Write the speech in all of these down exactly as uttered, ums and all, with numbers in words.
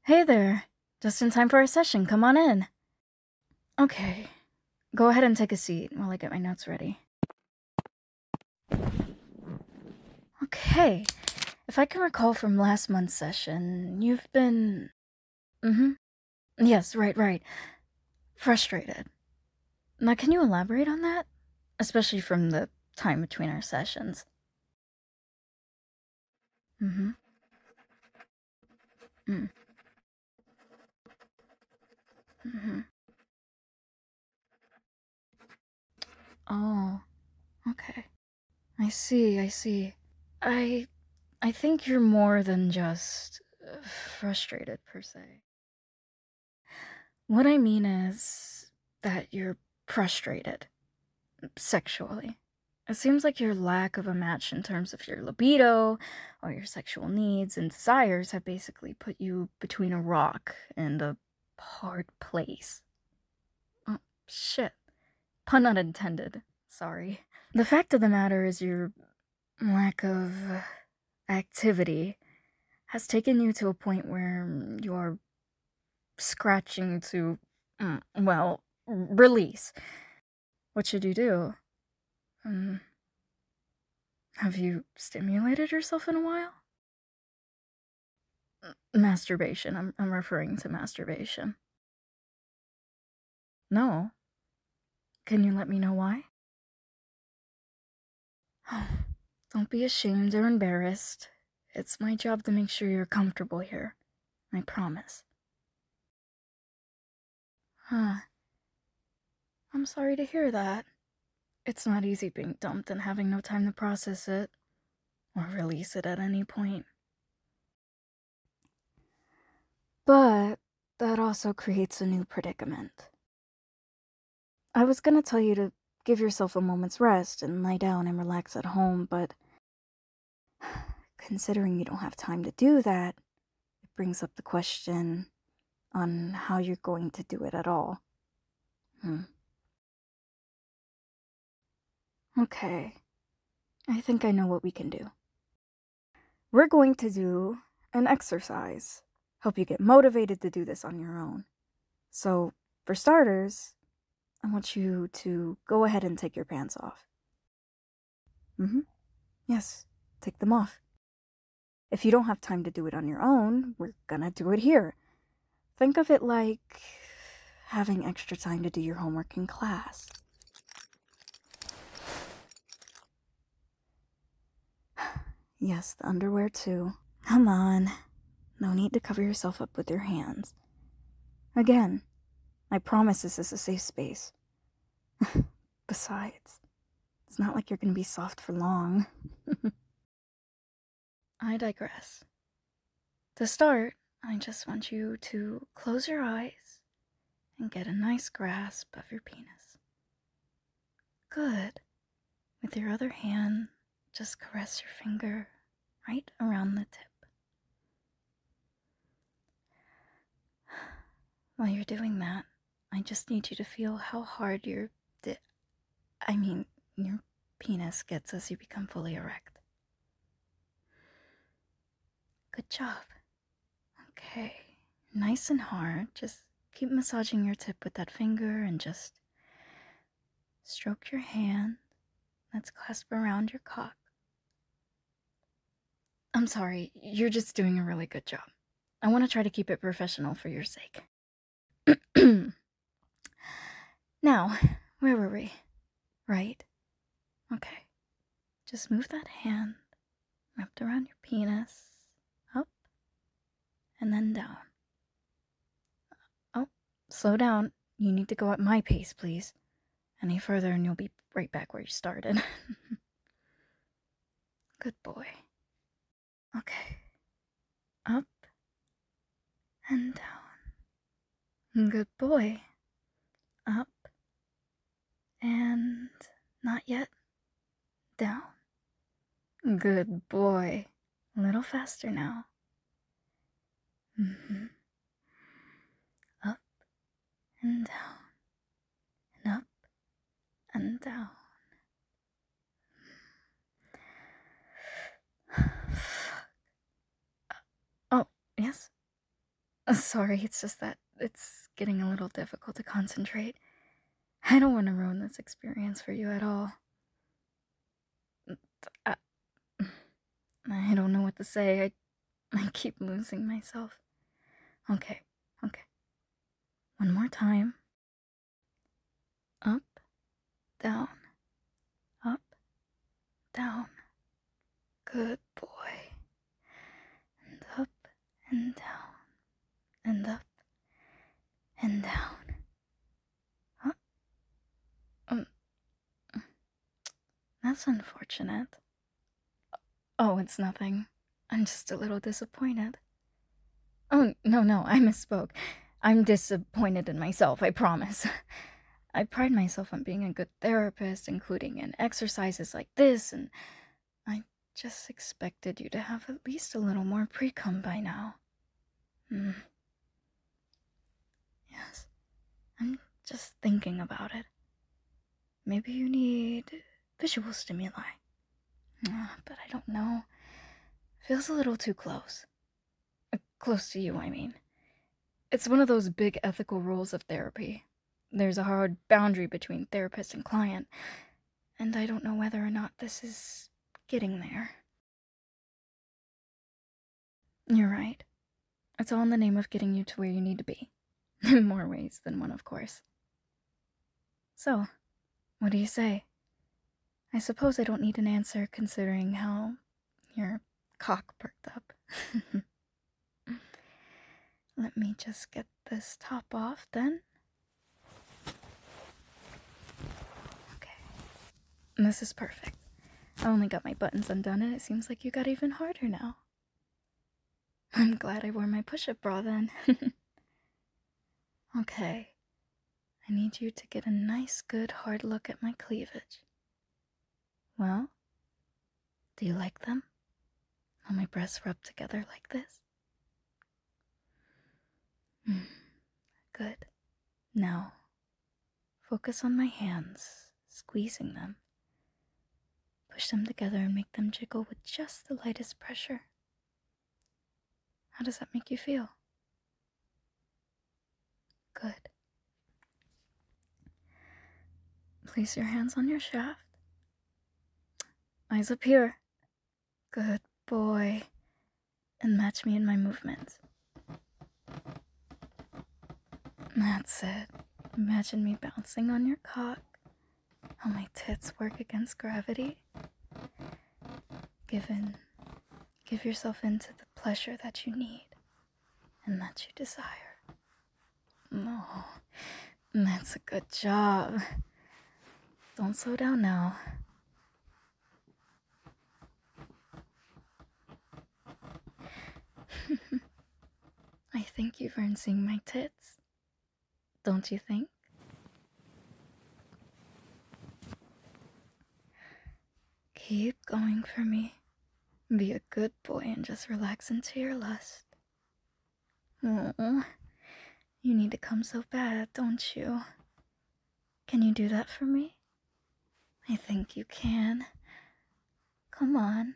Hey there. Just in time for our session. Come on in. Okay. Go ahead and take a seat while I get my notes ready. Okay. If I can recall from last month's session, you've been... Mm-hmm. Yes, right, right. Frustrated. Now, can you elaborate on that? Especially from the time between our sessions. Mm-hmm. Mm. Mm-hmm. Oh, okay. I see, I see. I... I think you're more than just... uh, frustrated, per se. What I mean is that you're frustrated sexually. It seems like your lack of a match in terms of your libido or your sexual needs and desires have basically put you between a rock and a hard place. Oh, shit. Pun unintended. Sorry. The fact of the matter is your lack of activity has taken you to a point where you're scratching to, mm, well, release. What should you do? Um, have you stimulated yourself in a while? Masturbation. I'm, I'm referring to masturbation. No. Can you let me know why? Don't be ashamed or embarrassed. It's my job to make sure you're comfortable here. I promise. Huh. I'm sorry to hear that. It's not easy being dumped and having no time to process it, or release it at any point. But that also creates a new predicament. I was gonna tell you to give yourself a moment's rest and lie down and relax at home, but considering you don't have time to do that, it brings up the question on how you're going to do it at all. Hmm. Okay, I think I know what we can do. We're going to do an exercise. Help you get motivated to do this on your own. So, for starters, I want you to go ahead and take your pants off. Mm-hmm. Yes, take them off. If you don't have time to do it on your own, we're gonna do it here. Think of it like having extra time to do your homework in class. Yes, the underwear too. Come on. No need to cover yourself up with your hands. Again, I promise this is a safe space. Besides, it's not like you're gonna be soft for long. I digress. To start, I just want you to close your eyes and get a nice grasp of your penis. Good. With your other hand, just caress your finger right around the tip. While you're doing that, I just need you to feel how hard your di- I mean, your penis gets as you become fully erect. Good job. Okay. Nice and hard. Just keep massaging your tip with that finger and just stroke your hand. Let's clasp around your cock. I'm sorry, you're just doing a really good job. I want to try to keep it professional for your sake. Now, where were we? Right? Okay. Just move that hand wrapped around your penis, up, and then down. Oh, slow down. You need to go at my pace, please. Any further and you'll be right back where you started. Good boy. Okay. Up and down. Good boy. Up and not yet. Down. Good boy. A little faster now. Mm-hmm. Up and down. And up and down. Oh, yes? Uh, Sorry, it's just that it's getting a little difficult to concentrate. I don't want to ruin this experience for you at all. I, I don't know what to say. I, I keep losing myself. Okay, okay. One more time. Up, down, up, down. Good boy. And up and down, and up and down. Huh? Um, that's unfortunate. Oh, it's nothing. I'm just a little disappointed. Oh, no, no, I misspoke. I'm disappointed in myself, I promise. I pride myself on being a good therapist, including in exercises like this, and I just expected you to have at least a little more pre-cum by now. Hmm. Yes, I'm just thinking about it. Maybe you need visual stimuli. Uh, but I don't know. Feels a little too close. Uh, close to you, I mean. It's one of those big ethical rules of therapy. There's a hard boundary between therapist and client, and I don't know whether or not this is getting there. You're right. It's all in the name of getting you to where you need to be. In more ways than one, of course. So, what do you say? I suppose I don't need an answer considering how your cock perked up. Let me just get this top off then. Okay. This is perfect. I only got my buttons undone and it seems like you got even harder now. I'm glad I wore my push-up bra then. Okay. I need you to get a nice, good, hard look at my cleavage. Well, do you like them? How my breasts rub together like this? Mm, good. Now, focus on my hands, squeezing them. Push them together and make them jiggle with just the lightest pressure. How does that make you feel? Good. Place your hands on your shaft. Eyes up here. Good boy. And match me in my movements. That's it. Imagine me bouncing on your cock. How my tits work against gravity. Give in. Give yourself into the pleasure that you need and that you desire. Oh, that's a good job. Don't slow down now. I think you've earned seeing my tits. Don't you think? Keep going for me. Be a good boy and just relax into your lust. Oh, you need to come so bad, don't you? Can you do that for me? I think you can. Come on.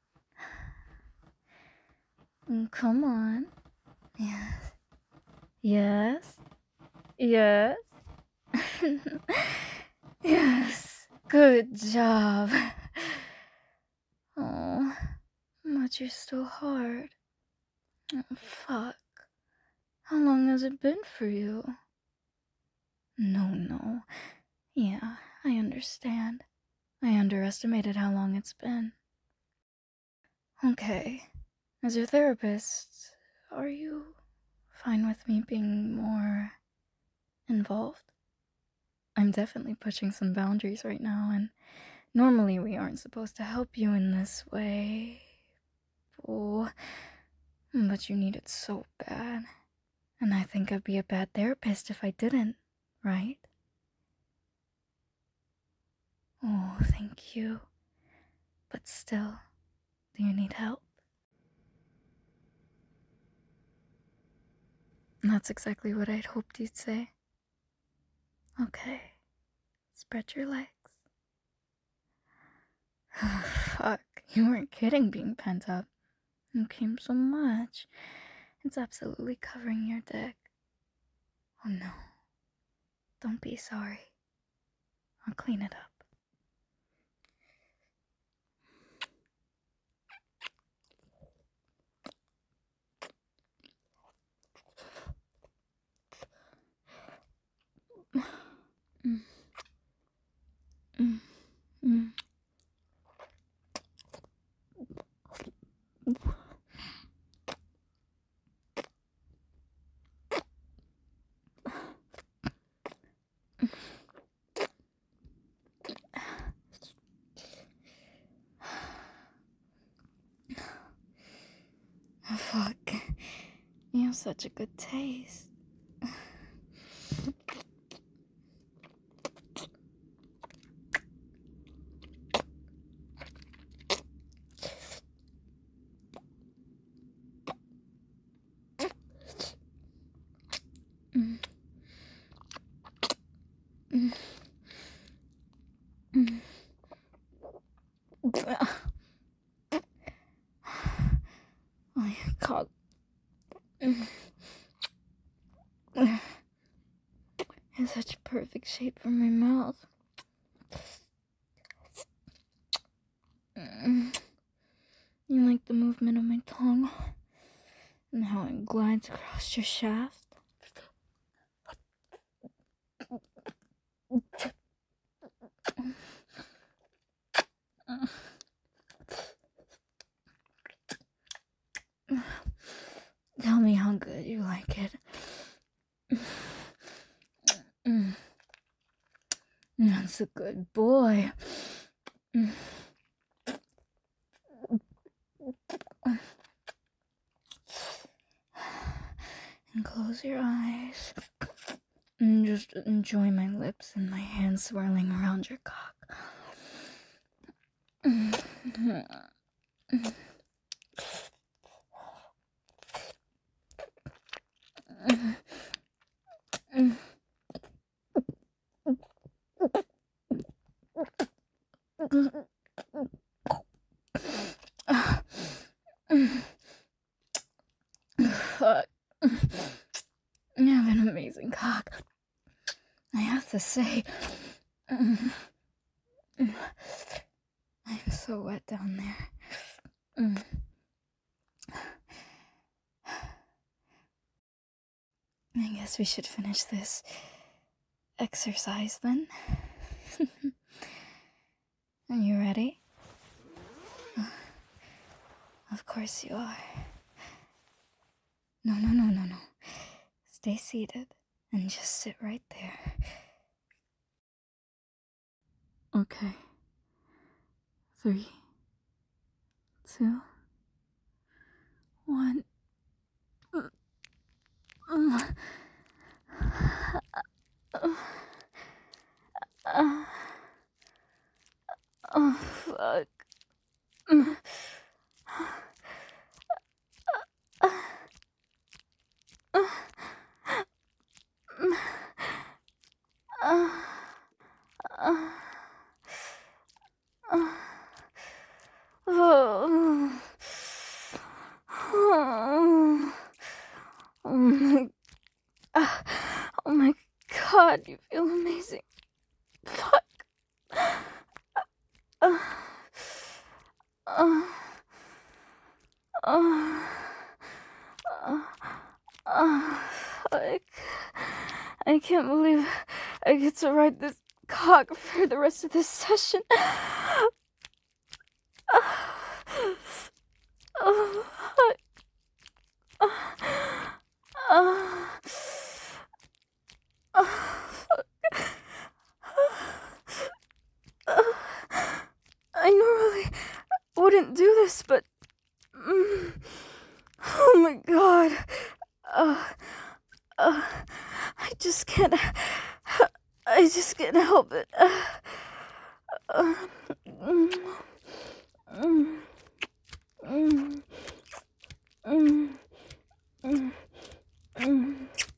Come on. Yes. Yes. Yes. Yes. Good job. Oh, but you're still hard. Oh, fuck. How long has it been for you? No, no. Yeah, I understand. I underestimated how long it's been. Okay. As your therapist, are you fine with me being more involved? I'm definitely pushing some boundaries right now, and normally we aren't supposed to help you in this way. Oh, but you need it so bad. And I think I'd be a bad therapist if I didn't, right? Oh, thank you. But still, do you need help? That's exactly what I'd hoped you'd say. Okay, spread your legs. Fuck, you weren't kidding being pent up. You came so much. It's absolutely covering your dick. Oh no. Don't be sorry. I'll clean it up. Mm. Mm. Mm. Oh, fuck. You have such a good taste. Mm. Mm. Mm. Oh, your cock. Mm. In such perfect shape for my mouth. Mm. You like the movement of my tongue? And how it glides across your shaft? Tell me how good you like it. Mm. That's a good boy. Mm. And close your eyes. And just enjoy my lips and my hands swirling around your cock. Mm. Mm. Mm. Fuck. You have an amazing cock. I have to say. I'm so wet down there. I guess we should finish this exercise then. Are you ready? Of course you are. No, no, no, no, no. Stay seated and just sit right there. Okay. Three, two, one. Oh, fuck. Oh my, oh my god, you feel amazing. Fuck. Uh, uh, uh, uh, uh, fuck. I can't believe I get to ride this cock for the rest of this session. Oh, fuck. Uh, uh, uh, fuck. Uh, I normally wouldn't do this, but mm, oh my god. Uh, uh, I just can't. I just can't help it. Uh, uh, mm, mm, mm, mm, mm, mm,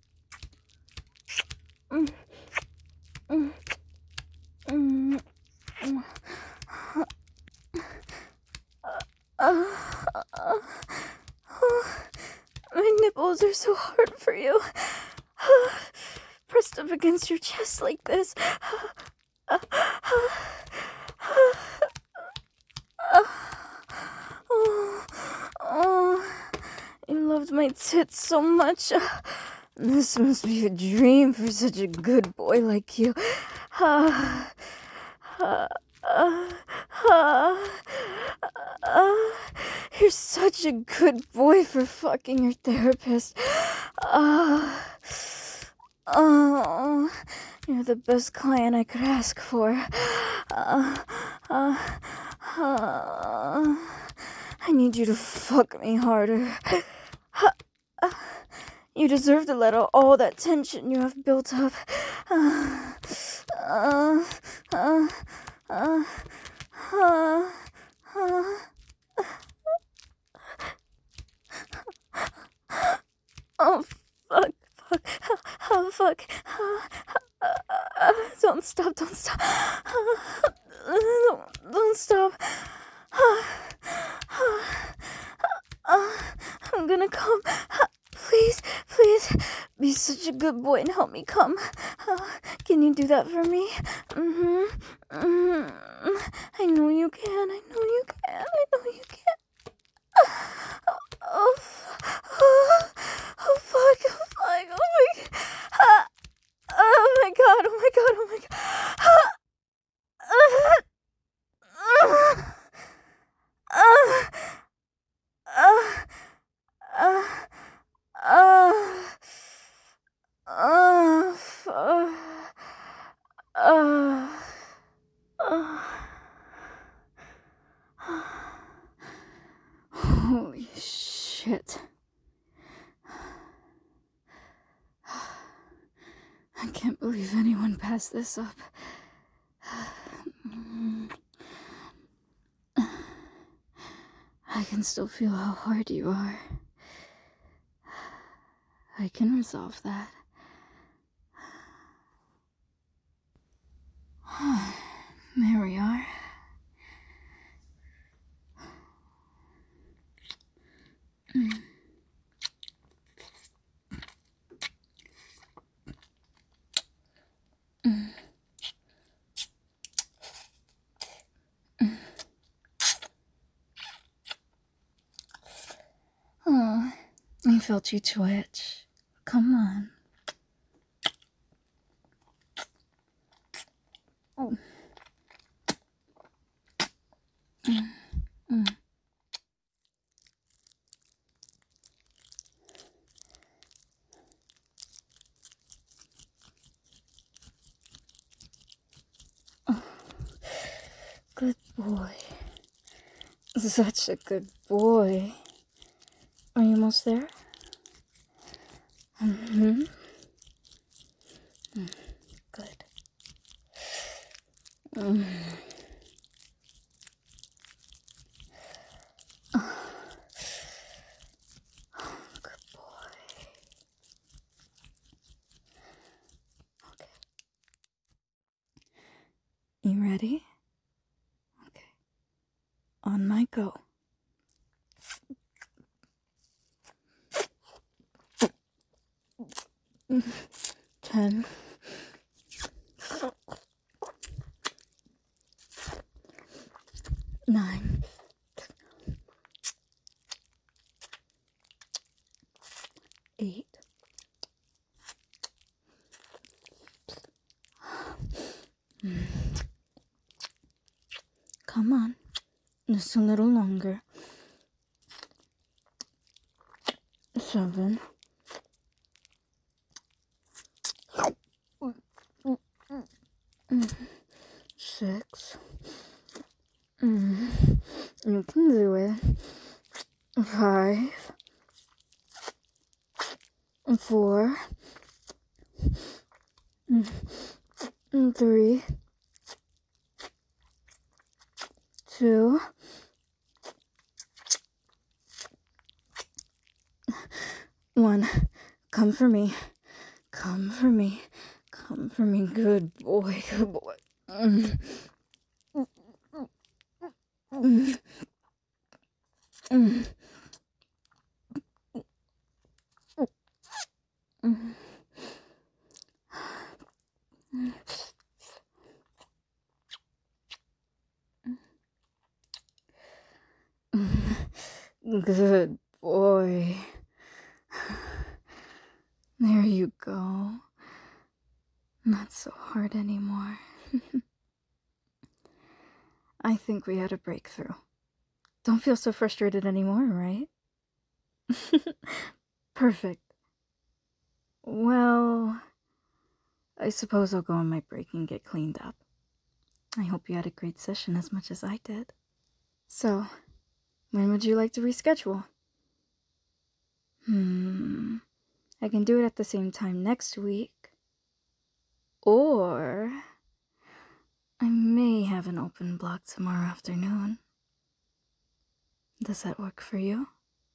mm, mm, mm, mm. Uh, uh, uh, my nipple clothes are so hard for you. Pressed up against your chest like this. Oh, oh, you loved my tits so much. This must be a dream for such a good boy like you. Uh, uh, uh, uh, uh, you're such a good boy for fucking your therapist. Uh, oh, you're the best client I could ask for. Uh, uh, uh, I need you to fuck me harder. You deserve to let out all that tension you have built up. Uh, uh, uh, uh, uh, uh. Oh, fuck, fuck, oh, fuck. Uh, uh, don't stop, don't stop. Uh, don't, don't stop. Uh, uh, I'm gonna come. Please, please, be such a good boy and help me come. Uh, can you do that for me? Mm-hmm. Mm-hmm. I know you can, I know you can, I know you can. Oh, oh, oh, oh fuck, oh fuck, oh my god. Uh, oh my god, oh my god, oh my god. Uh, uh, uh, uh, uh, uh, uh, uh, uh, uh. Holy shit. I can't believe anyone passed this up. I can still feel how hard you are. I can resolve that. There we are. Mm. Mm. Mm. Oh, I felt you twitch. Come on. Oh. Mm. Mm. Oh. Good boy. Such a good boy. Are you almost there? Mm-hmm. Mm. Good. Mm. Oh. Good boy. Okay. You ready? Okay. On my go. Ten. Nine. Eight. Come on. Just a little longer. Seven. Six. Mm. You can do it. Five. Four. Three. Two. One. Come for me. Come for me. Come for me. Good boy. Good boy. Mm. Mm. Mm. Good boy. There you go. Not so hard anymore. I think we had a breakthrough. Don't feel so frustrated anymore, right? Perfect. Well, I suppose I'll go on my break and get cleaned up. I hope you had a great session as much as I did. So, when would you like to reschedule? Hmm, I can do it at the same time next week. Or, I may have an open block tomorrow afternoon. Does that work for you?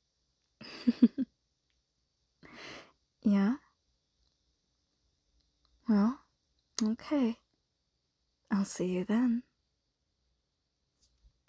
Yeah? Well, okay. I'll see you then.